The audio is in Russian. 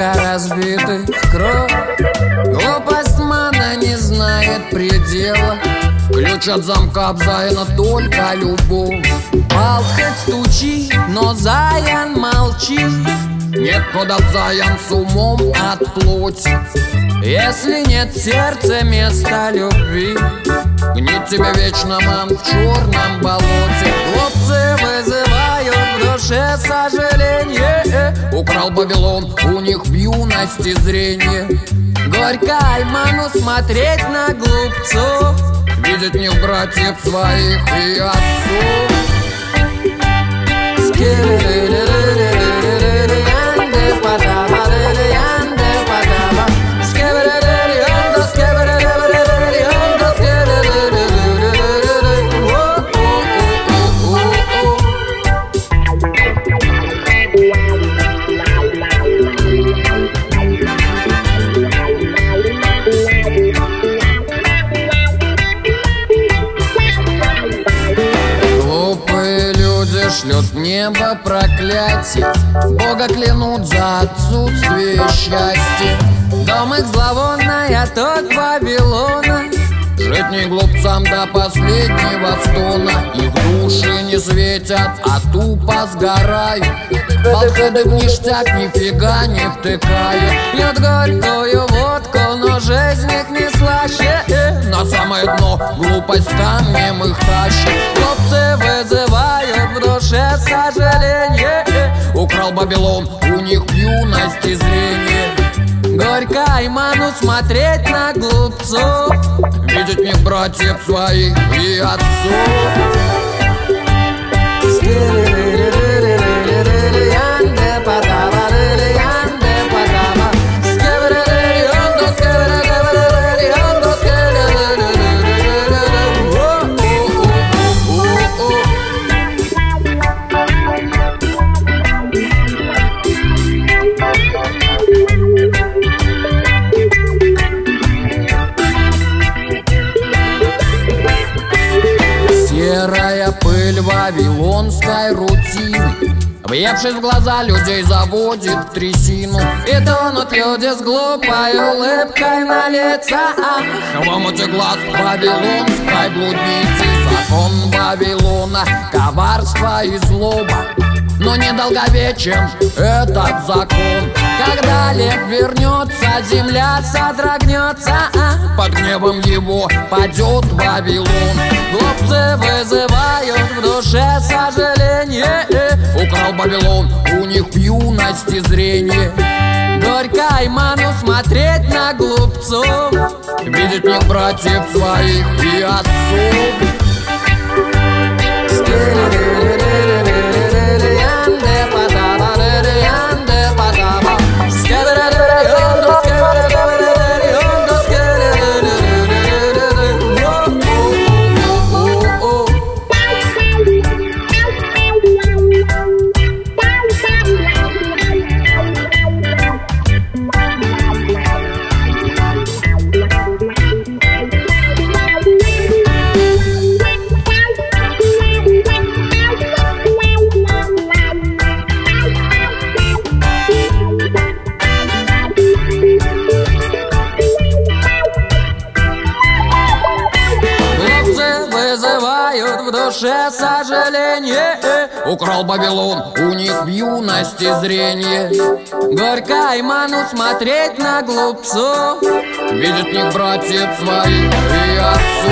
сколько разбитых кров. Глупость мана не знает предела. Ключ от замка Заяна только любовь. Палт хоть стучи, но Заян молчи. Нет хода в Заян с умом от плоти. Если нет в сердце места любви, гнит тебя вечно ман в черном болоте. Хлопцы вызывают в душе сожаление. Украл Вавилон у них в юности зрение. Горько Айману смотреть на глупцов, видеть в них братьев своих и отцов. Шлет в небо проклятие, Бога клянут за отсутствие счастья. Дом их зловонная, тот Вавилона. Жить не глупцам до последнего стона. Их души не светят, а тупо сгорают. Подходы в ништяк нифига не втыкают. Пьют горькую водку, но жизнь их не слаще. На самое дно глупость камнем их тащит. Хлопцы вызывают в душе сожаление. Украл Вавилон у них в юности зрение. Горько Айману смотреть на глупцов, видеть в них братьев своих и отцов. Серая пыль вавилонской рутины, въевшись в глаза людей, заводит в трясину. И тонут люди с глупой улыбкой на лицах. В омуте глаз вавилонской блудницы. Закон Вавилона, коварство и злоба, но недолговечен этот закон. Когда лев вернется, земля содрогнется, под гневом его падет Вавилон. Глупцы вызывают в душе сожаление. Украл Вавилон у них в юности зрение. Горько Айману смотреть на глупцов, видеть в них братьев своих и отцов. В душе сожаление. Украл Вавилон у них в юности зрение. Горько Айману смотреть на глупцов, видеть в них братьев своих и отцов.